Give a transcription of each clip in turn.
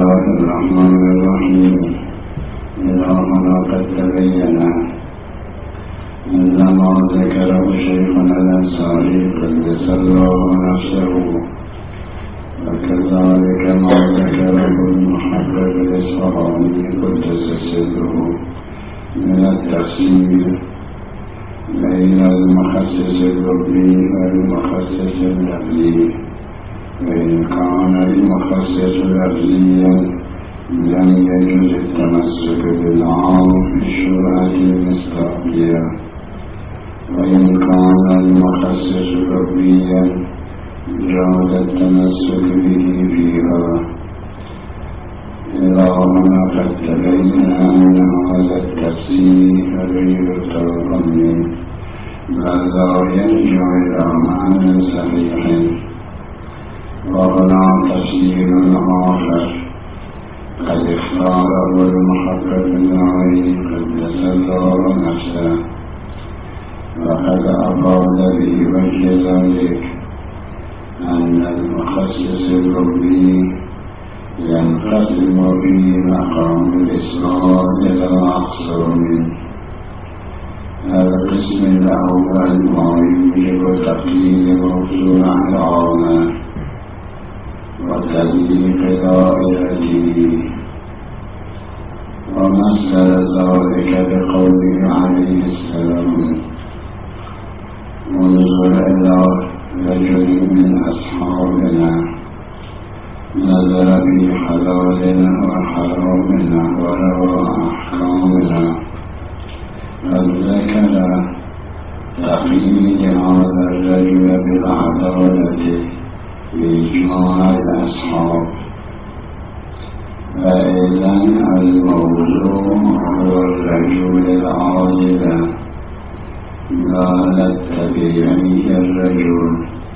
الله الرحمن الرحيم. إذا هنا قد تبين أن ما ذكره شيخنا الأنصاري قدس الله نفسه، وكذلك ما ذكره المحقق الإصفهاني قدس سره من التفسير بين المخصص اللفظي والمخصص اللفظي. وإن كان المخصص لفظيا لم يجوز التمسك بالعام في الشرعة المستقبلية، وإن كان المخصص لفظيا جاز التمسك به فيها. إذا هنا قد تبين أن هذا التفسير غير التضمن بل لا يرجع إلى معنى صحيح. وهنا تفسير آخر قد اختاره المحقق النووي قدس الله نفسه، وقد أفاد في وجه ذلك أن المخصص اللفظي ينقسم في مقام الإسلام إلى أقسام. القسم الأول ما يوجب تقييد موضوع العامة وتدقيق دائرته، ومثل ذلك بقوله عليه السلام: انظر إلى رجل من أصحابنا نظر في حلالنا وحرامنا وروى أحكامنا. فذكر تقييد هذا الرجل بالعدالة بإجماع الأصحاب. فإذن الموضوع هو الرجل العادل لا التبعي الرجل.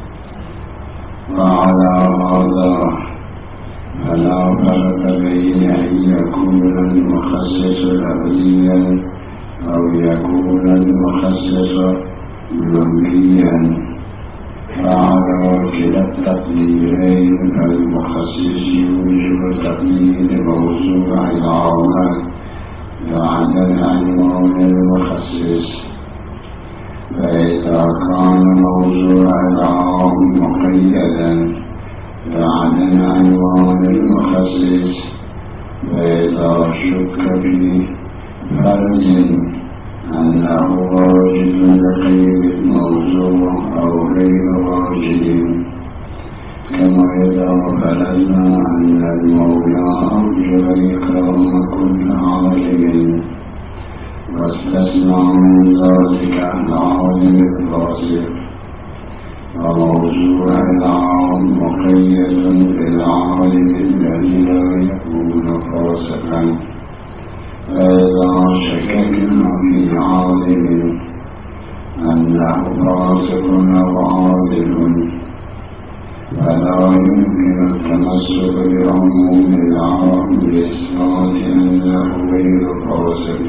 وعلى هذا فلا فرق بين أن يكون المخصص لفظيا أو يكون المخصص لفظيا، فعلى كلا التقديرين المخصص يوجب تقييد موضوع العامة بعد العنوان المخصص. فإذا كان موضوع العام مقيدا بعد العنوان المخصص، فإذا شك في فرد أنه واجد لغير الموضوع أو غير واجد، كما إذا فرضنا أن المولى أوجب إكرام كل عالم واستثنى من ذلك العالم الفاسق، وموضوع العام مقيد بالعالم الذي لا يكون فاسقا. فإذا شككنا في عالم أنه فاسق أو عادل، فلا يمكن التمسك بعموم العام بإثبات أنه غير فاسق،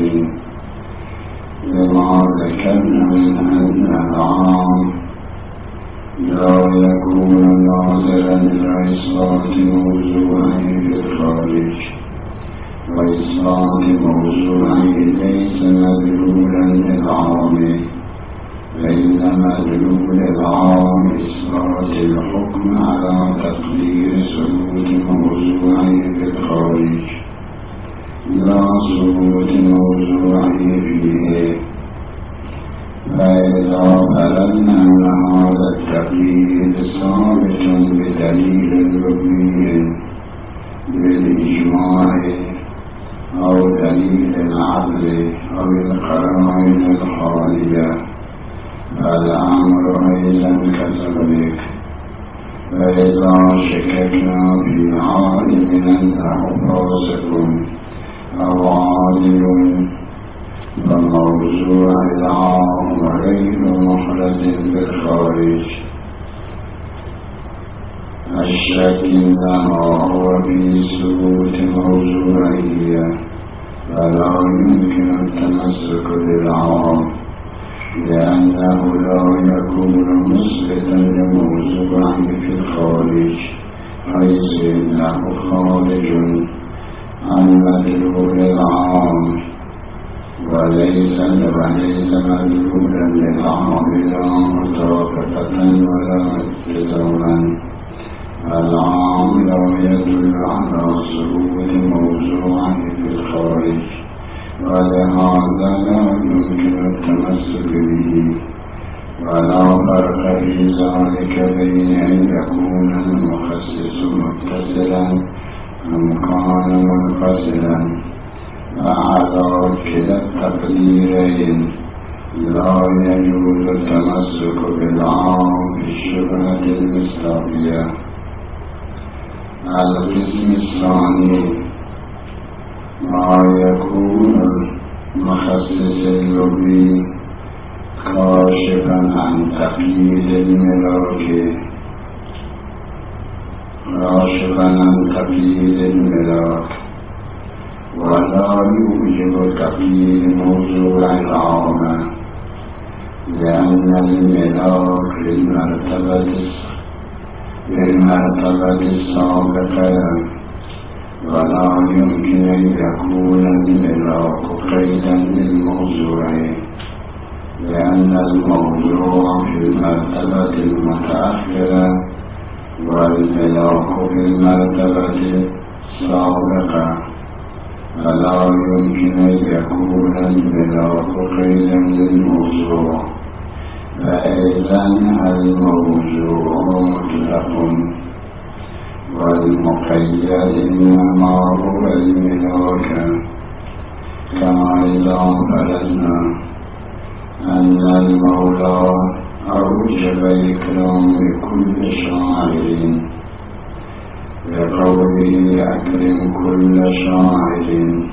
لما ذكرنا من أن العام لا يكون ناظرا إلى إثبات موضوعه في الخارج، وإثبات موضوعه ليس مدلولا للعام، وإنما مدلول العام إثبات الحكم على تقدير ثبوت موضوعه في الخارج لا ثبوت موضوعه فيه. فإذا فرضنا أن هذا التقييد ثابت بدليل لفظي بالإجماع أو دليل العقل أو القرائن الخالية، فالأمر أيضا كذلك. فإذا شككنا في عالم أنه فاسق أو عادل، فموضوع العام غير محرز بالخارج. الشك إنما هو في ثبوت موضوعية، فلا يمكن التمسك بالعام لأنه لا يكون مثبتا لموضوعه في الخارج حيث إنه خارج عن مدلول العام وليس مدلولا للعام لا مطابقة ولا التزاما. العام لا يدل على ظهور موضوع في الخارج ولهذا لا يمكن التمسك به، ولا فرق في ذلك بين أن يكون المخصص متصلا أم كان منفصلا. وعلى كلا التقديرين لا يجوز التمسك بالعام في الشبهة المصداقية. القسم الثاني ما يكون المخصص اللغوي كاشفا عن تقييد الملاك ولا يوجب تقييد موضوع العام، لأن الملاك للمرتبة السابقة، ولا يمكن أن يكون الملاك قيدا للموضوع، لأن الموضوع في المرتبة المتأخرة والملاك في المرتبة السابقة، فلا يمكن أن يكون الملاك قيدا للموضوع. فإذا الموضوع مطلق والمقيد إنما هو الملاك، كما إذا فرضنا أن المولى أوجب إكرام كل شاعر بقوله أكرم كل شاعر،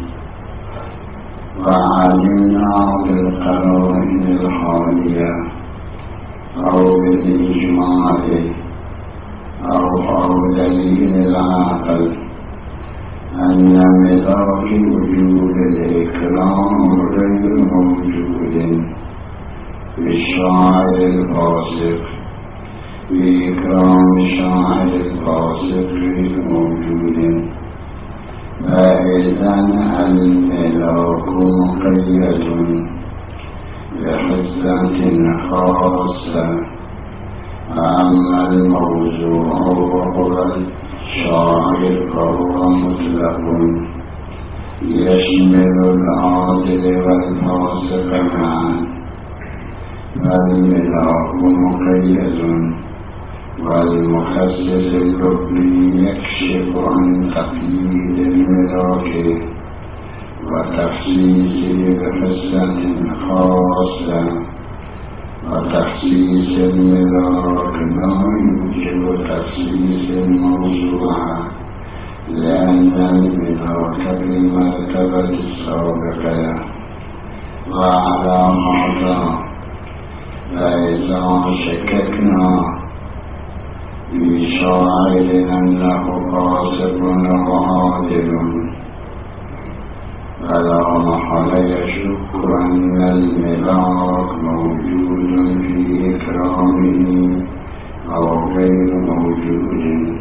وعلمنا بالقرائن الحالية أو بالإجماع أو دليل العقل أن ملاك وجود الإكرام غير موجود بالشاعر الفاسق، بإكرام الشاعر الفاسق غير موجود. فإذا الملاك مقيد بحسنة خاصة، أما الموضوع وهو الشاعر فهو مطلق يشمل العادل والفاسق معا. فالملاك مقيد والمخصص اللغوي يكشف عن تقييد الملاك وتخصيصه بحسنة خاصة، وتخصيص الملاك لا يوجب تخصيص الموضوع، لأن الملاك في المرتبة السابقة. وعلى هذا فإذا شككنا في شاعر أنه فاسق وعادل، فلا محل يشك أن الملاك موجود في إكرامه أو غير موجود،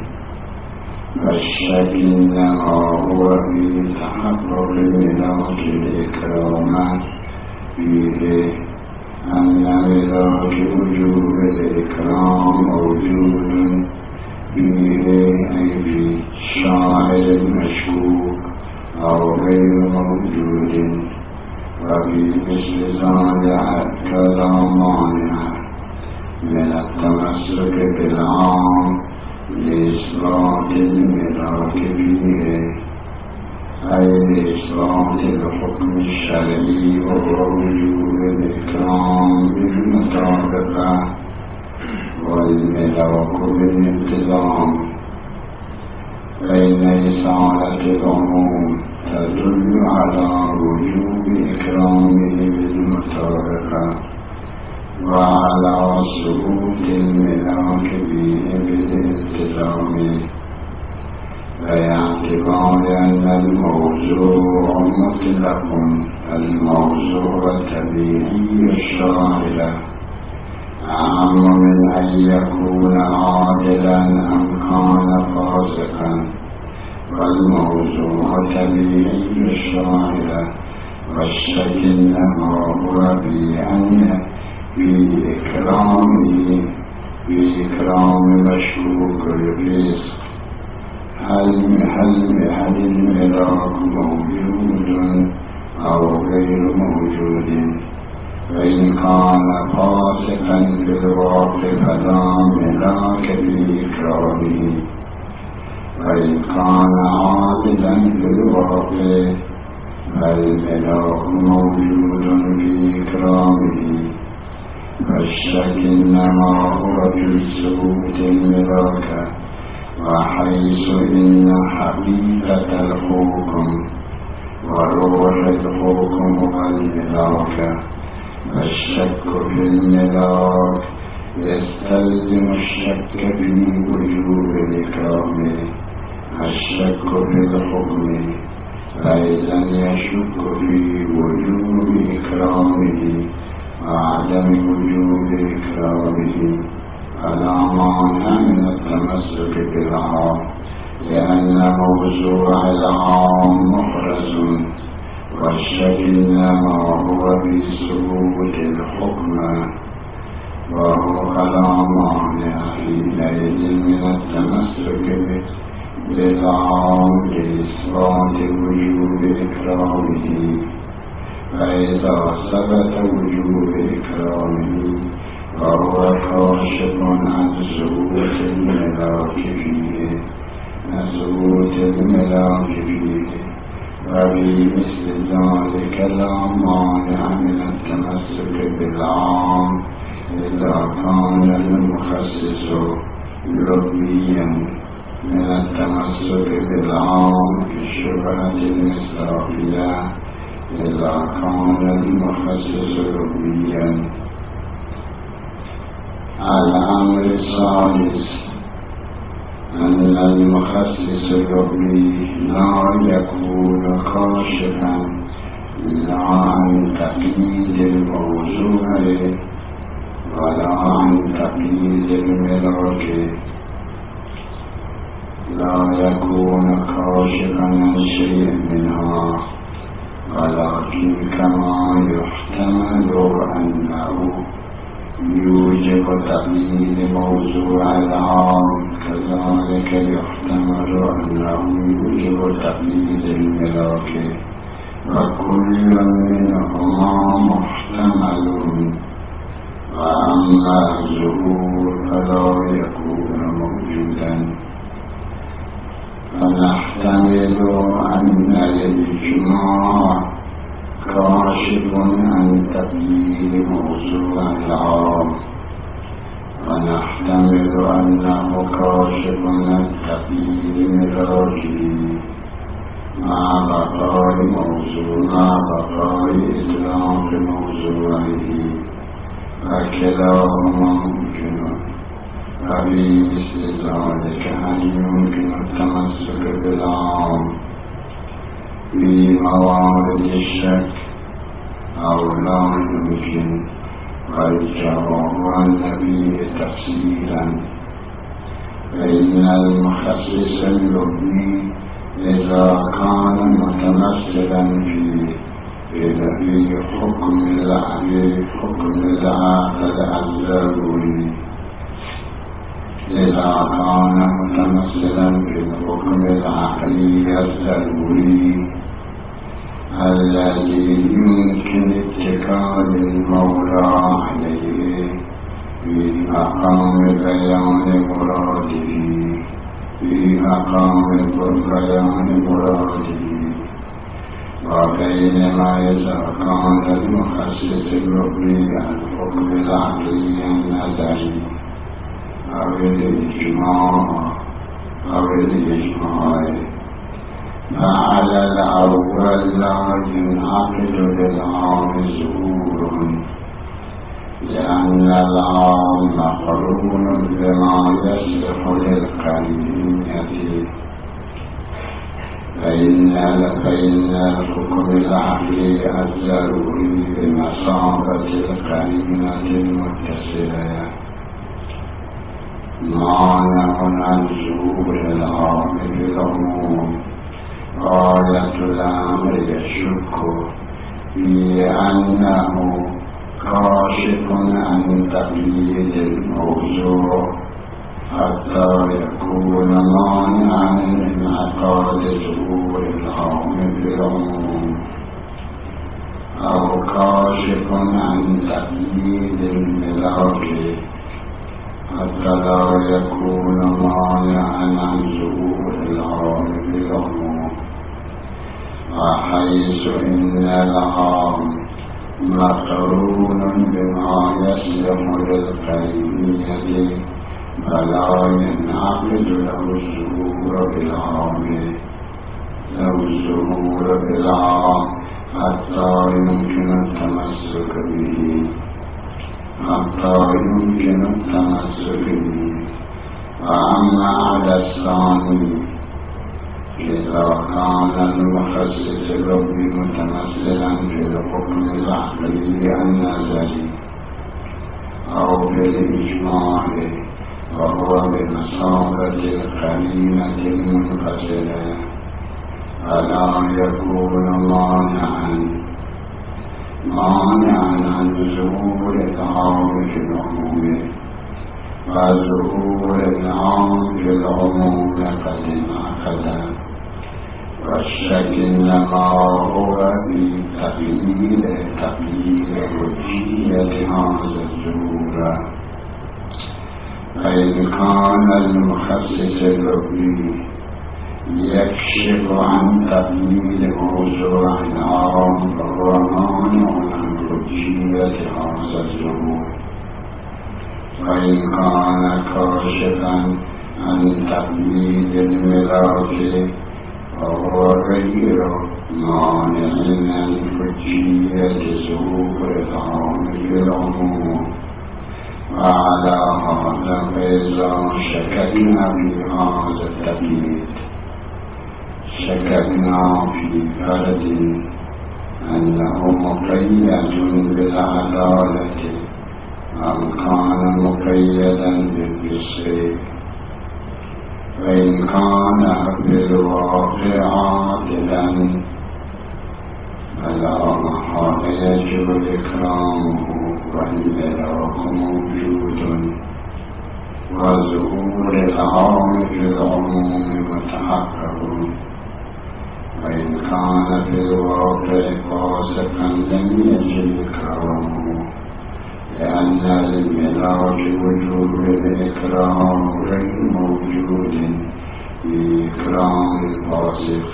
والشك إنما هو في تحقق الملاك الإكرام فيه، أن ملاك وجود الإكرام موجود فيه، أي في الشاعر المشكوك أو غير موجود. وفي مثل ذلك لا مانع من التمسك بالعام لإثبات الملاك فيه، أي لإثبات الحكم الشرعي وهو وجود الإكرام بالمطابقة والملاك بالانتظام. فإن إصالة العموم تدل على وجوب إكرامه بالمطابقة وعلى ثبوت الملاك به بالالتزام، باعتبار أن الموضوع مطلق، الموضوع الطبيعي الشاعر أعم من أن يكون عادلا أم كان فاسقا. والموضوع طبيعي الشاعر والشك إنما هو بإكرام مشروق الرزق. هل الملاك موجود أو غير موجود؟ فإن كان فاسقا في الواقع فلا ملاك بإكرامه، وإن كان عادلا في الواقع فالملاك موجود بإكرامه. فالشك إنما هو في ثبوت الملاك، وحيث إن حقيقة الحكم وروح الحكم والملاك، فالشك في الملاك يستلزم الشك في وجوب إكرامه. الشك في الحكم فإذا يشك في وجوب إكرامه وعدم وجوب إكرامه فلا مانع من التمسك بالعام، لأن موضوع العام محرز، والشك إنما هو بثبوت الحكم، وهو فلا مانع حينئذ من التمسك بالعام لإثبات وجوب إكرامه. فإذا ثبت وجوب إكرامه فهو كاشف عن ثبوت الملاك فيه، وفي مثل ذلك لا مانع من التمسك بالعام إذا كان المخصص لبيا من التمسك بالعام في الشبهة المصداقية إذا كان المخصص لبيا. الأمر الثالث أن المخصص اللبي لا يكون كاشفا لا عن تقييد الموضوع ولا عن تقييد الملاك، لا يكون كاشفا عن شيء منها، ولكن كما يحتمل أنه يوجب تقييد موضوع العام كذلك يحتمل أنه يوجب تقييد الملاك، وكل منهما محتمل، وأما الظهور فلا يكون موجودا. فنحتمل أن الإجماع كاشف عن تقييد موضوع العام، ونحتمل أنه كاشف عن تقييد ملاكه مع بقاء إطلاق موضوعه، فكلاهما ممكن. وفي مثل ذلك هل يمكن التمسك بالعام في موارد الشك أو لا يمكن؟ والجواب عن فيه تفصيلا. فإن المخصص اللبي إذا كان متمثلا في حكم العقل الضروري، إذا كان متمثلا في الحكم العقلي الضروري الذي يمكن اتكال المولى عليه في مقام بيان مراده، وبينما إذا كان المخصص اللبي الحكم العقلي النظري أو الإجماع فعلى الأول لا ينعقد للعام ظهور، لأن العام مقرون بما يصلح للقرينة، فإن الحكم العقلي الضروري بمثابة القرينة المتصلة مانع عن ظهور العام في العموم، غاية الأمر يشك في أنه كاشف عن تقليد الموضوع حتى يكون مانعا من انعقاد ظهور العام بالعموم، أو كاشف عن تقليد الملاك حتى لا يكون مانعا عن ظهور العام بالعموم، وحيث إن العام مقرون بما يسلم للقريبية فلا ينعقد له الظهور بالعام حتى يمكن التمسك به، وأما على الثاني إذا كان المخصص الرب متمثلا في الحكم العقلي النظري أو بالإجماع وهو بمثابة القرينة المنفصلة، فلا يكون مانعا عن ظهور العام في العموم، وظهور العام في العموم قد انعقد، والشك إنما هو في تقليد وجهية هذا الظهور. فإن كان المخصص الربي يكشف عن تقليد موضوع عام فهو مانع عن وجهية هذا الظهور، وإن كان كاشفا عن تقليد الملاك فهو غير مانع عن وجهية ظهور العام بالعموم. وعلى هذا فإذا شككنا في هذا التقليد شككنا في فرد أنه مقيد بالعدالة أم كان مقيدا بالقسط، فإن كان بالواقع عادلا فلا محالة يجب إكرامه والملاك موجود، وظهور العام في العموم متحقق. وإن كان في الواقع فاسقا لم يجب إكرامه، لأن للملاك وجود الإكرام غير موجود في إكرام الفاسق،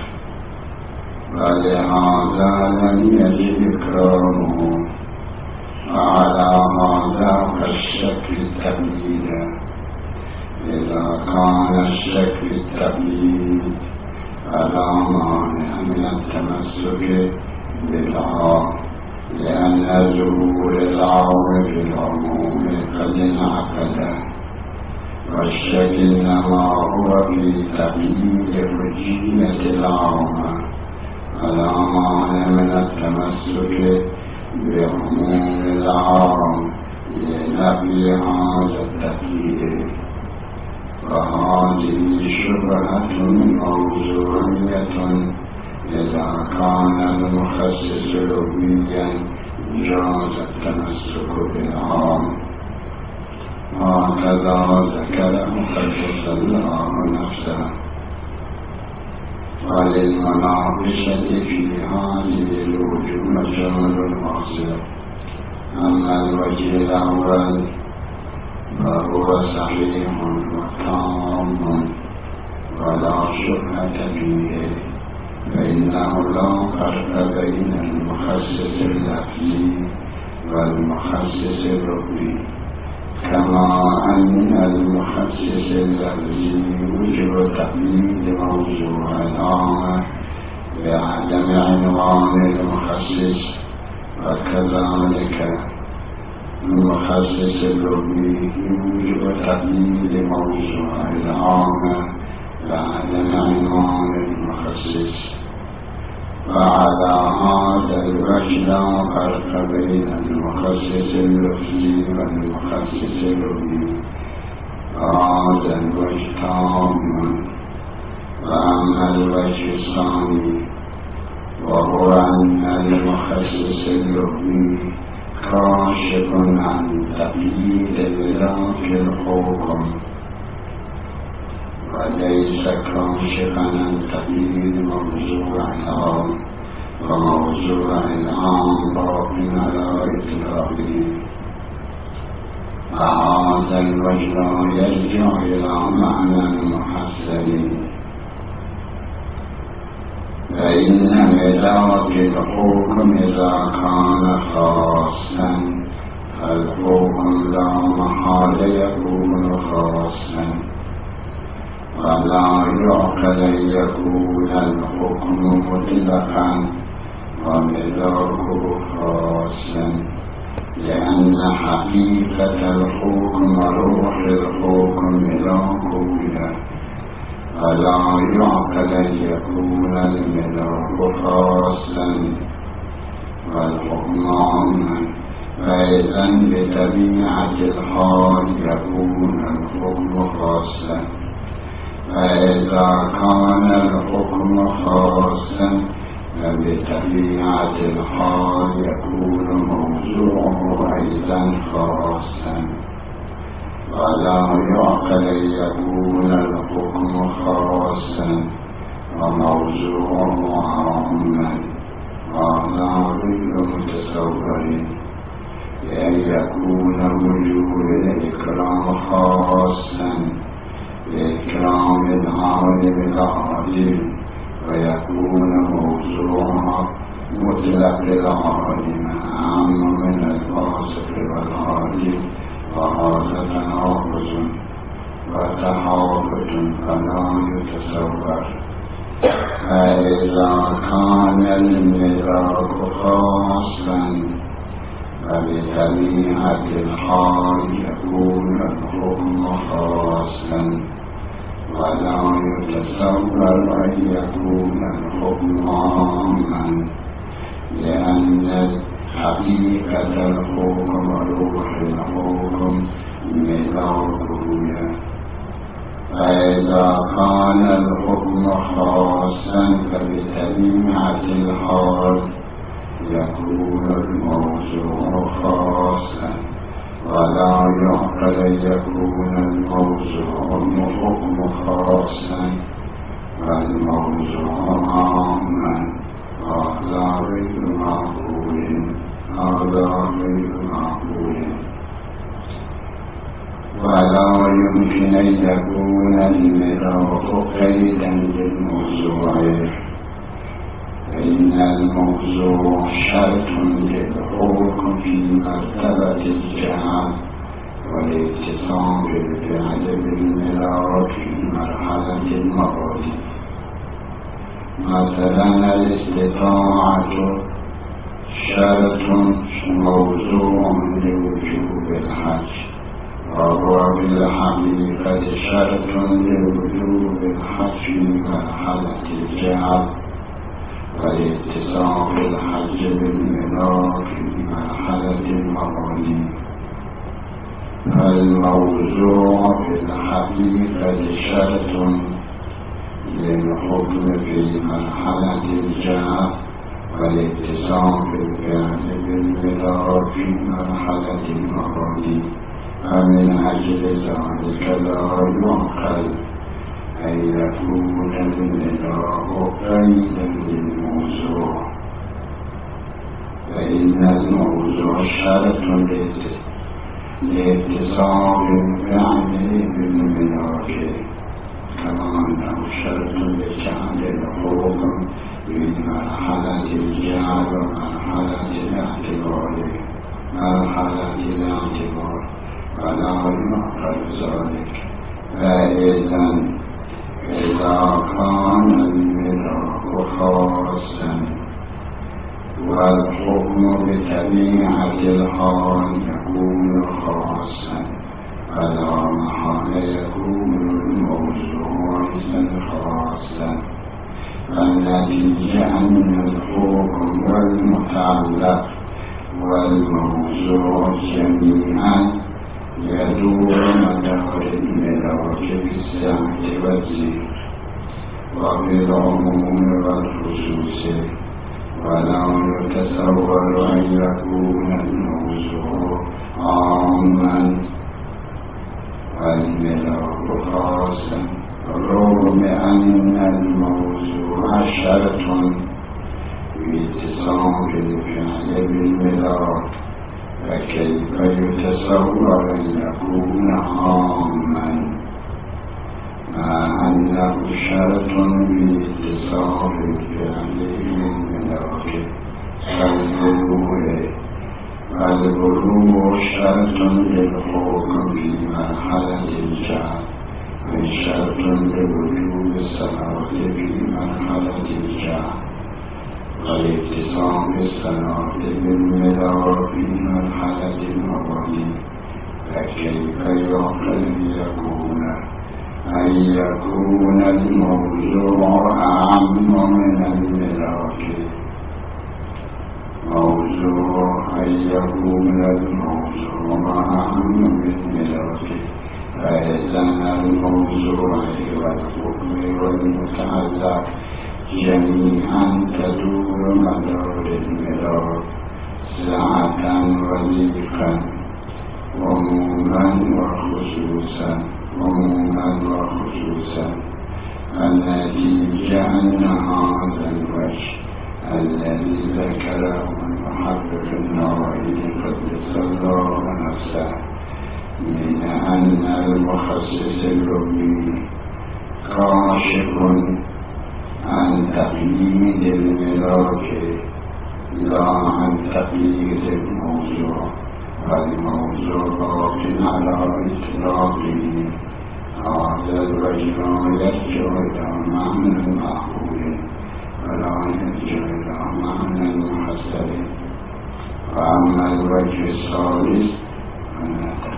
ولهذا لم يجب إكرامه. وعلى هذا فالشك التقليد، إذا كان الشك التقليد فلا مانع من التمسك بالعام، لأن ظهور العام في العموم قد انعقد، والشك إنما هو في تقليد وجهية العام، فلا مانع من التمسك بعموم العام لنفي هذا التقليد. وهذه شبهة موضوعية إذا كان المخصص ربيا جاز التمسك بالعام، هكذا ذكر مخصص الله نفسه. وللمناقشة في هذه الوجوه مجال واسع. أما الوجه الأول فهو صحيح وتام ولا شبهة فيه، فإنه لا فرق بين المخصص اللفظي والمخصص الركبي، كما أن المخصص اللفظي وجب تقليد موضوع العام بعدم عنوان المخصص، وكذلك المخصص الركبي يوجب تقليد موضوع العام بعدم عنوان المخصص. وعلى هذا الوجه لا فرق بين المخصص اللفظي والمخصص الركبي، هذا الوجه تام. وأما الوجه الثاني وهو أن المخصص اللغوي كاشف عن تقييد ذات الحكم وليس كاشفا عن تقييد موضوع العام، وموضوع العام باق على إطلاقه. فهذا الوجه يرجع إلى معنى محصل، فإن مدار الحكم إذا كان خاصا فالحكم لا محال يكون خاصا، ولا يعقل أن يكون الحكم مطلقا ومداره خاصا، لأن حقيقة الحكم روح الحكم لا قوة، فلا يعقل أن يكون المدار خاصا والحكم عاما، فإذا بطبيعة الحال يكون الحكم خاصا. فإذا كان الحكم خاصا فبطبيعة الحال يكون موضوعه أيضا خاصا، ولا يعقل أن يكون الحكم خاصا وموضوعه عاما، وهذا غير متصور، لأن يكون وجود الإكرام خاصا بإكرام العالم العادل، ويكون موضوعها مطلق العالم أعم من الفاسق والعادل، وهذا تناقض وتحافظ فلا يتصور. فإذا كان المدار خاصا فبطبيعة الحال يكون الحكم خاصا، ولا يتصور أن يكون الحكم عاما، لأن حقيقة الحكم وروح الحكم مداره. فإذا كان الحكم خاصا فبطبيعة الحال يكون الموضوع خاصا، ولا يعقل أن يكون الموضوع الحكم خاصا والموضوع عاما، وهذا غير معقول. ولا يمكن أن يكون المدار قيدا للموضوع، فإن الموضوع شرط للحكم في مرتبة الجهة، والاتصال بالفعل بالمدار في مرحلة المراد. مثلا الاستطاعة شرط موضوع لوجوب الحج، وهو بالحقيقة شرط لوجوب الحج في مرحلة الجهة، والاتصال بالحج بالمدار في مرحلة المراد. فالموضوع في الحقيقة شرط للحكم في مرحلة الجهة، والاتصال بالفعل بالمدار في مرحلة المراد. فمن أجل ذلك لا يعقل أن يكون المدار قيدا للموضوع، فإن الموضوع شرط لاتصال الفعل بالمدار، كما أنه شرط لجعل الحكم في مرحلة الجهل ومرحلة الاعتبار ولا يعقل ذلك. فإذا كان المدار خاصا والحكم بطبيعة الحال يكون خاصا، فلا محال يكون الموضوع خاصا. فالنتيجة أن الحكم والمتعلق والموضوع جميعا يدور مدار المدار بالسعة والزير، وبالعموم والخصوص ولم يتصور أن يكون الموضوع عاما والملاك خاصا رغم أن الموضوع شرط باتصال الفعل بالملاك فكيف يتصور أن يكون عاما مع أنه شرط باتصال الفعل بالملاك فالبلوغ شرط للحكم في مرحلة الجهل وشرط لوجوب الصلاة في مرحلة الجهل والاتصال بالصلاة بالملاك في مرحلة الموت فكيف يعقل أن يكون الموضوع أعم من الملاك موضوع أن يكون الموضوع أعم من الملاك فإذا الموضوع والحكم والمتعلق جميعا تدور مدار الملاك سعة وضيقا عموما وخصوصا النتيجة أن هذا الوجه الذي ذكره المحقق النووي قدس الله نفسه من أن المخصص اللغوي كاشف عن تقييد الملاك لا عن تقييد الموضوع والموضوع باق على إطلاقه هذا الوجه يرجع إلى معنى معقول ولا يرجع إلى معنى محسن وأما الوجه الثالث